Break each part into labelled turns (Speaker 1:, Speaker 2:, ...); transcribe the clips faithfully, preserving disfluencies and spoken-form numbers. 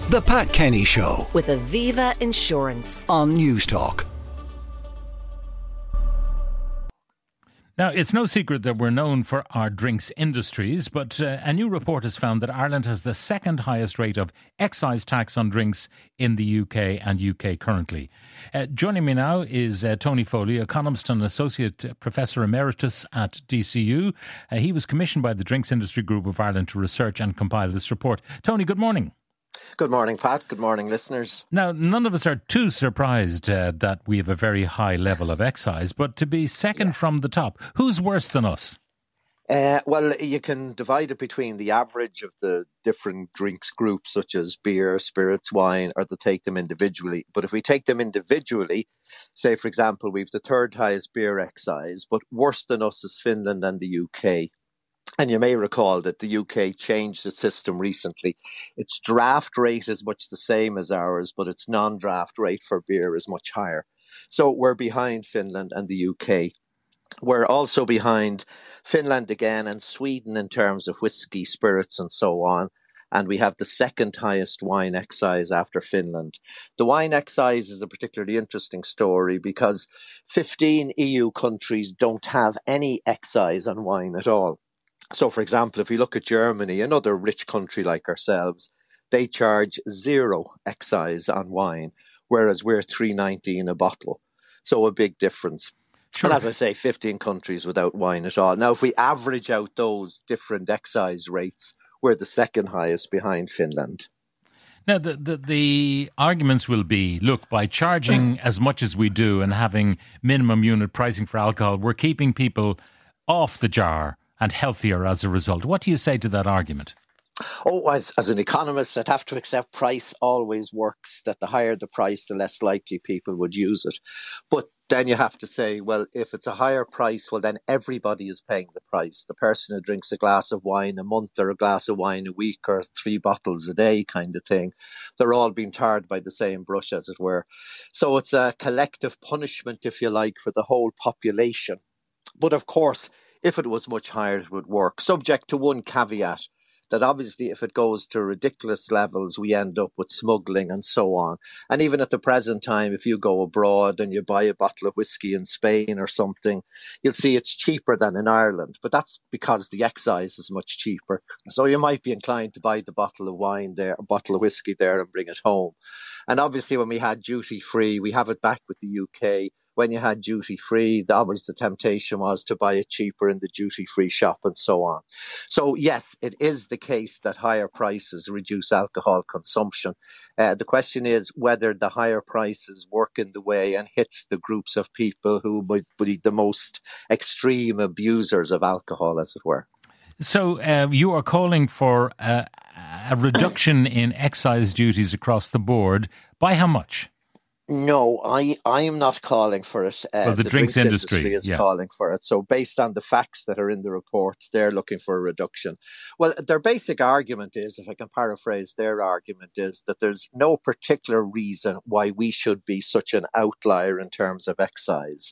Speaker 1: The Pat Kenny Show
Speaker 2: with Aviva Insurance
Speaker 1: on Newstalk.
Speaker 3: Now, it's no secret that we're known for our drinks industries, but uh, a new report has found that Ireland has the second highest rate of excise tax on drinks in the U K and U K currently. Uh, joining me now is uh, Tony Foley, economist and associate professor emeritus at D C U. Uh, he was commissioned by the Drinks Industry Group of Ireland to research and compile this report. Tony, good morning.
Speaker 4: Good morning, Pat. Good morning, listeners.
Speaker 3: Now, none of us are too surprised uh, that we have a very high level of excise, but to be second yeah. from the top, who's worse than us?
Speaker 4: Uh, well, you can divide it between the average of the different drinks groups, such as beer, spirits, wine, or to take them individually. But if we take them individually, say, for example, we've the third highest beer excise, but worse than us is Finland and the U K. And you may recall that the U K changed its system recently. Its draft rate is much the same as ours, but its non-draft rate for beer is much higher. So we're behind Finland and the U K. We're also behind Finland again and Sweden in terms of whiskey, spirits and so on. And we have the second highest wine excise after Finland. The wine excise is a particularly interesting story because fifteen E U countries don't have any excise on wine at all. So, for example, if we look at Germany, another rich country like ourselves, they charge zero excise on wine, whereas we're three nineteen a bottle. So a big difference.
Speaker 3: Sure.
Speaker 4: And as I say, fifteen countries without wine at all. Now, if we average out those different excise rates, we're the second highest behind Finland.
Speaker 3: Now, the, the, the arguments will be, look, by charging as much as we do and having minimum unit pricing for alcohol, we're keeping people off the jar and healthier as a result. What do you say to that argument?
Speaker 4: Oh, as, as an economist, I'd have to accept price always works, that the higher the price, the less likely people would use it. But then you have to say, well, if it's a higher price, well, then everybody is paying the price. The person who drinks a glass of wine a month or a glass of wine a week or three bottles a day kind of thing, they're all being tarred by the same brush, as it were. So it's a collective punishment, if you like, for the whole population. But of course, if it was much higher, it would work, subject to one caveat, that obviously if it goes to ridiculous levels, we end up with smuggling and so on. And even at the present time, if you go abroad and you buy a bottle of whiskey in Spain or something, you'll see it's cheaper than in Ireland. But that's because the excise is much cheaper. So you might be inclined to buy the bottle of wine there, a bottle of whiskey there and bring it home. And obviously when we had duty free, we have it back with the U K. When you had duty-free, always the temptation was to buy it cheaper in the duty-free shop and so on. So, yes, it is the case that higher prices reduce alcohol consumption. Uh, the question is whether the higher prices work in the way and hits the groups of people who might be the most extreme abusers of alcohol, as it were.
Speaker 3: So uh, you are calling for uh, a reduction in excise duties across the board. By how much?
Speaker 4: No, I, I am not calling for it. Uh,
Speaker 3: well, the,
Speaker 4: the
Speaker 3: drinks, drinks industry,
Speaker 4: industry is
Speaker 3: yeah.
Speaker 4: calling for it. So based on the facts that are in the report, they're looking for a reduction. Well, their basic argument is, if I can paraphrase their argument, is that there's no particular reason why we should be such an outlier in terms of excise.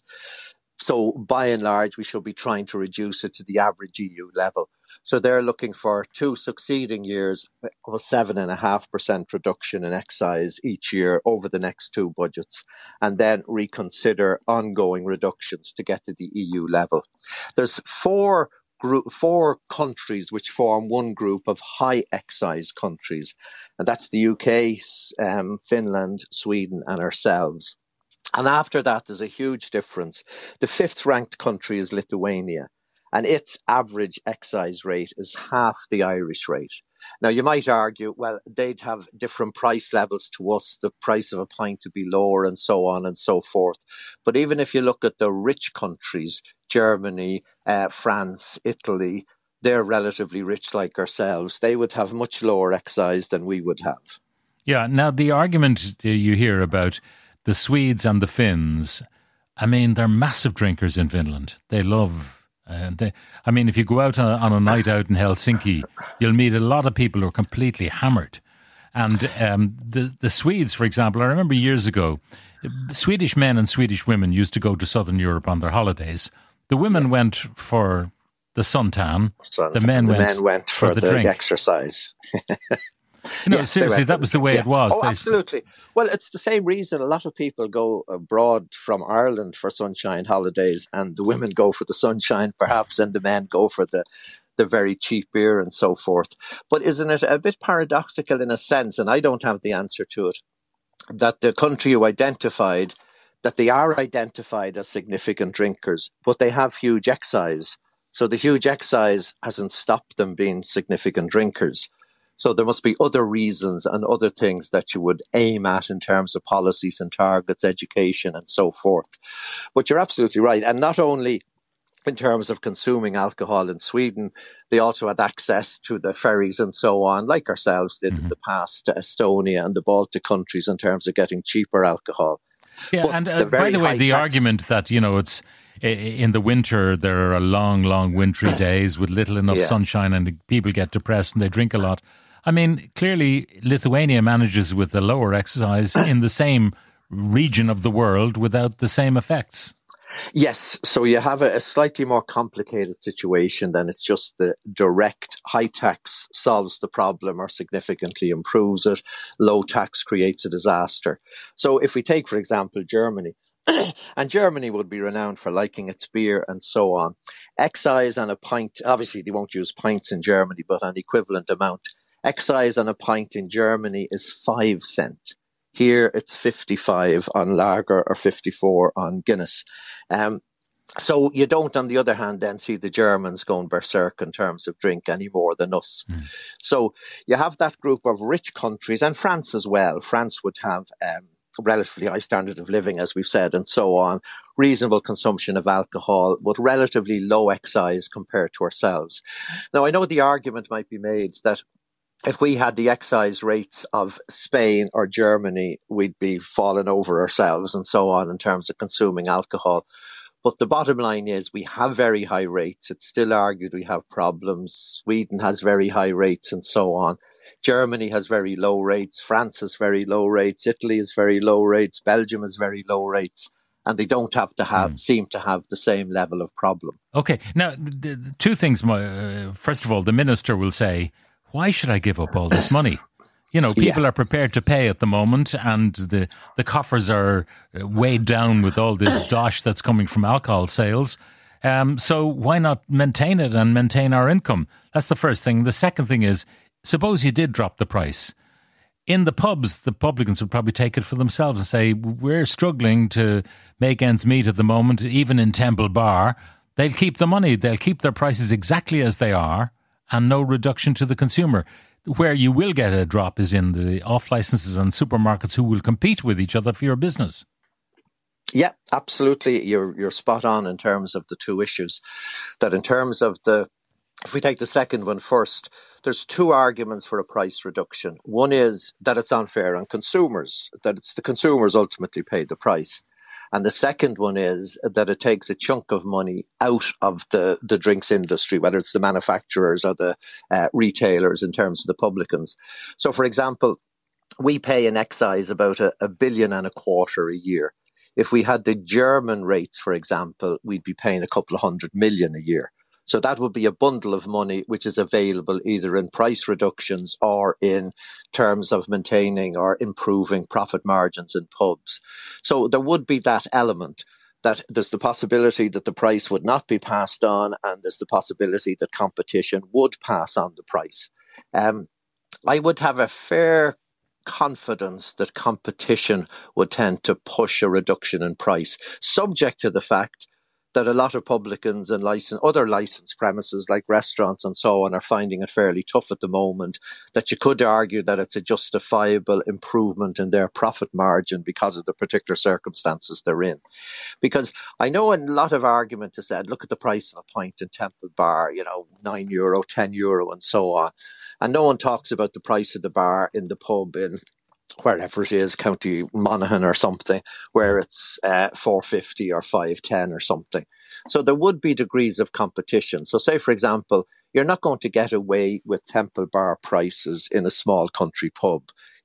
Speaker 4: So by and large, we should be trying to reduce it to the average E U level. So they're looking for two succeeding years of a seven and a half percent reduction in excise each year over the next two budgets, and then reconsider ongoing reductions to get to the E U level. There's four group, four countries which form one group of high excise countries, and that's the U K, um, Finland, Sweden, and ourselves. And after that, there's a huge difference. The fifth ranked country is Lithuania, and its average excise rate is half the Irish rate. Now, you might argue, well, they'd have different price levels to us, the price of a pint to be lower and so on and so forth. But even if you look at the rich countries, Germany, uh, France, Italy, they're relatively rich like ourselves. They would have much lower excise than we would have.
Speaker 3: Yeah, now the argument you hear about the Swedes and the Finns, I mean, they're massive drinkers in Finland. They love, uh, they, I mean, if you go out on a, on a night out in Helsinki, you'll meet a lot of people who are completely hammered. And um, the, the Swedes, for example, I remember years ago, Swedish men and Swedish women used to go to Southern Europe on their holidays. The women went for the suntan,
Speaker 4: Sun,
Speaker 3: the men
Speaker 4: the
Speaker 3: went,
Speaker 4: men went for,
Speaker 3: for the,
Speaker 4: the
Speaker 3: drink.
Speaker 4: exercise.
Speaker 3: No,
Speaker 4: Yeah,
Speaker 3: seriously, that was the way
Speaker 4: yeah.
Speaker 3: it was.
Speaker 4: Oh,
Speaker 3: They-
Speaker 4: absolutely. Well, it's the same reason a lot of people go abroad from Ireland for sunshine holidays, and the women go for the sunshine, perhaps, and the men go for the the very cheap beer and so forth. But isn't it a bit paradoxical in a sense, and I don't have the answer to it, that the country you identified, that they are identified as significant drinkers, but they have huge excise. So the huge excise hasn't stopped them being significant drinkers. So there must be other reasons and other things that you would aim at in terms of policies and targets, education and so forth. But you're absolutely right. And not only in terms of consuming alcohol in Sweden, they also had access to the ferries and so on, like ourselves did mm-hmm. in the past, to Estonia and the Baltic countries in terms of getting cheaper alcohol.
Speaker 3: Yeah,
Speaker 4: but
Speaker 3: and uh, by the way, the tax- argument that, you know, it's in the winter, there are long, long wintry days with little enough yeah. sunshine and people get depressed and they drink a lot. I mean, clearly Lithuania manages with a lower excise in the same region of the world without the same effects.
Speaker 4: Yes, so you have a, a slightly more complicated situation than it's just the direct high tax solves the problem or significantly improves it. Low tax creates a disaster. So if we take, for example, Germany, and Germany would be renowned for liking its beer and so on. Excise on a pint, obviously they won't use pints in Germany, but an equivalent amount. Excise on a pint in Germany is five cent. Here it's fifty-five on lager or fifty-four on Guinness. Um, so you don't, on the other hand, then see the Germans going berserk in terms of drink any more than us. Mm. So you have that group of rich countries, and France as well. France would have um, relatively high standard of living, as we've said, and so on. Reasonable consumption of alcohol, but relatively low excise compared to ourselves. Now, I know the argument might be made that if we had the excise rates of Spain or Germany, we'd be falling over ourselves and so on in terms of consuming alcohol. But the bottom line is we have very high rates. It's still argued we have problems. Sweden has very high rates and so on. Germany has very low rates. France has very low rates. Italy has very low rates. Belgium has very low rates. And they don't have to have, mm. seem to have the same level of problem.
Speaker 3: Okay. Now, the, the two things. Uh, first of all, the minister will say, why should I give up all this money? You know, people yeah. are prepared to pay at the moment, and the, the coffers are weighed down with all this dosh that's coming from alcohol sales. Um, so why not maintain it and maintain our income? That's the first thing. The second thing is, suppose you did drop the price. In the pubs, the publicans would probably take it for themselves and say, we're struggling to make ends meet at the moment, even in Temple Bar. They'll keep the money. They'll keep their prices exactly as they are, and no reduction to the consumer. Where you will get a drop is in the off-licenses and supermarkets who will compete with each other for your business.
Speaker 4: Yeah, absolutely. You're you're spot on in terms of the two issues. That in terms of the, if we take the second one first, there's two arguments for a price reduction. One is that it's unfair on consumers, that it's the consumers ultimately pay the price. And the second one is that it takes a chunk of money out of the, the drinks industry, whether it's the manufacturers or the uh, retailers in terms of the publicans. So, for example, we pay an excise about a, a billion and a quarter a year. If we had the German rates, for example, we'd be paying a couple of hundred million a year. So that would be a bundle of money which is available either in price reductions or in terms of maintaining or improving profit margins in pubs. So there would be that element that there's the possibility that the price would not be passed on, and there's the possibility that competition would pass on the price. Um, I would have a fair confidence that competition would tend to push a reduction in price, subject to the fact that a lot of publicans and license, other licensed premises like restaurants and so on are finding it fairly tough at the moment, that you could argue that it's a justifiable improvement in their profit margin because of the particular circumstances they're in. Because I know a lot of argument is said, look at the price of a pint in Temple Bar, you know, nine euro, ten euro and so on. And no one talks about the price of the bar in the pub in wherever it is, County Monaghan or something, where it's uh, four fifty or five ten or something. So there would be degrees of competition. So say, for example, you're not going to get away with Temple Bar prices in a small country pub.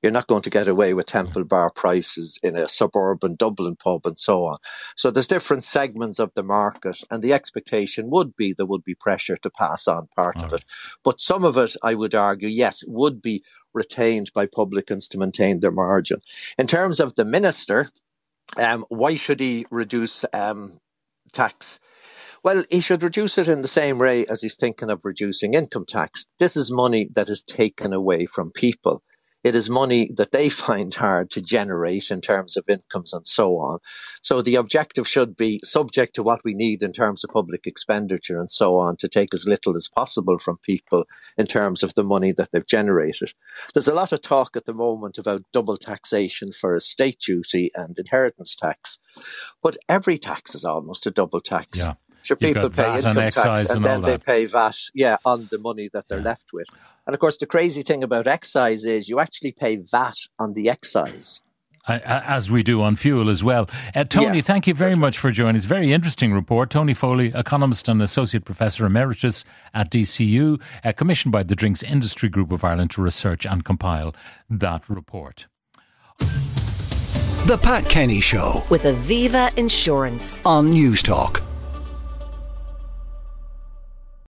Speaker 4: You're not going to get away with Temple Bar prices in a suburban Dublin pub and so on. So there's different segments of the market, and the expectation would be there would be pressure to pass on part All of right. it. But some of it, I would argue, yes, would be retained by publicans to maintain their margin. In terms of the minister, um, why should he reduce um, tax? Well, he should reduce it in the same way as he's thinking of reducing income tax. This is money that is taken away from people. It is money that they find hard to generate in terms of incomes and so on. So the objective should be, subject to what we need in terms of public expenditure and so on, to take as little as possible from people in terms of the money that they've generated. There's a lot of talk at the moment about double taxation for estate duty and inheritance tax, but every tax is almost a double tax.
Speaker 3: Yeah.
Speaker 4: Sure, people pay income tax and, and then they pay V A T, yeah, on the money that they're yeah. left with. And of course, the crazy thing about excise is you actually pay V A T on the excise.
Speaker 3: As we do on fuel as well. Uh, Tony, yeah. thank you very much for joining us. Very interesting report. Tony Foley, economist and associate professor emeritus at D C U, uh, commissioned by the Drinks Industry Group of Ireland to research and compile that report.
Speaker 1: The Pat Kenny Show
Speaker 2: with Aviva Insurance
Speaker 1: on News Talk.